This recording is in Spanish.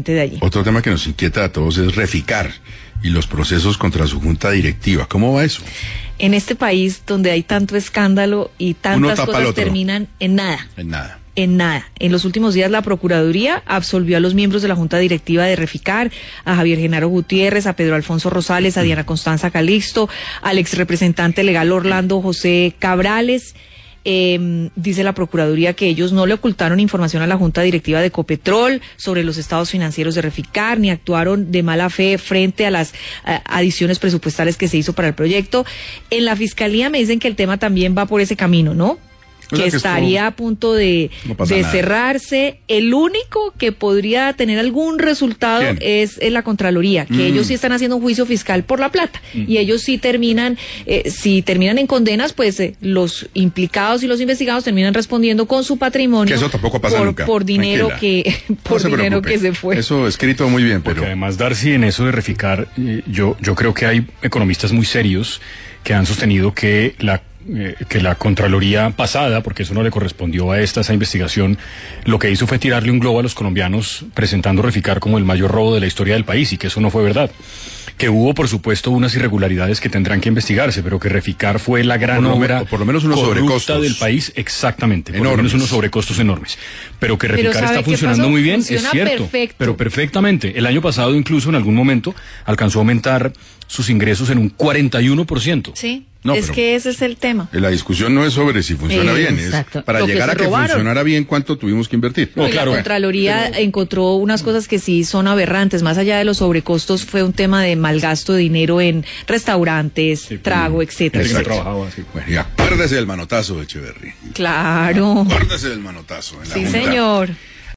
presidente de allí. Otro tema que nos inquieta a todos es Reficar y los procesos contra su junta directiva. ¿Cómo va eso? En este país donde hay tanto escándalo y tantas cosas terminan en nada. En nada. En nada. En los últimos días la Procuraduría absolvió a los miembros de la Junta Directiva de Reficar, a Javier Genaro Gutiérrez, a Pedro Alfonso Rosales, a Diana Constanza Calixto, al ex representante legal Orlando José Cabrales. Dice la Procuraduría que ellos no le ocultaron información a la Junta Directiva de Ecopetrol sobre los estados financieros de Reficar, ni actuaron de mala fe frente a las adiciones presupuestales que se hizo para el proyecto. En la Fiscalía me dicen que el tema también va por ese camino, ¿no? Que estaría a punto de cerrarse. El único que podría tener algún resultado es la Contraloría, que ellos sí están haciendo un juicio fiscal por la plata, y ellos sí terminan, si terminan en condenas, pues los implicados y los investigados terminan respondiendo con su patrimonio. Que eso tampoco pasa nunca. Por dinero que se fue. Eso escrito muy bien, pero... Porque además, Darcy, en eso de Reficar, yo creo que hay economistas muy serios que han sostenido que la Contraloría pasada, porque eso no le correspondió a esa investigación, lo que hizo fue tirarle un globo a los colombianos presentando Reficar como el mayor robo de la historia del país, y que eso no fue verdad. Que hubo, por supuesto, unas irregularidades que tendrán que investigarse, pero que Reficar fue la gran obra por lo menos unos sobrecostos del país, exactamente, enormes. por lo menos unos sobrecostos enormes. Pero que Reficar está funcionando muy bien, es cierto, pero perfectamente. El año pasado, incluso en algún momento, alcanzó a aumentar sus ingresos en un 41%. Sí. Que ese es el tema. La discusión no es sobre si funciona bien, es para llegar a que funcionara bien cuánto tuvimos que invertir. La Contraloría encontró unas cosas que sí son aberrantes, más allá de los sobrecostos, fue un tema de malgasto de dinero en restaurantes, trago, etcétera. Bueno, y acuérdese del manotazo de Echeverry. Claro. Acuérdese del manotazo en la Junta. Sí, señor.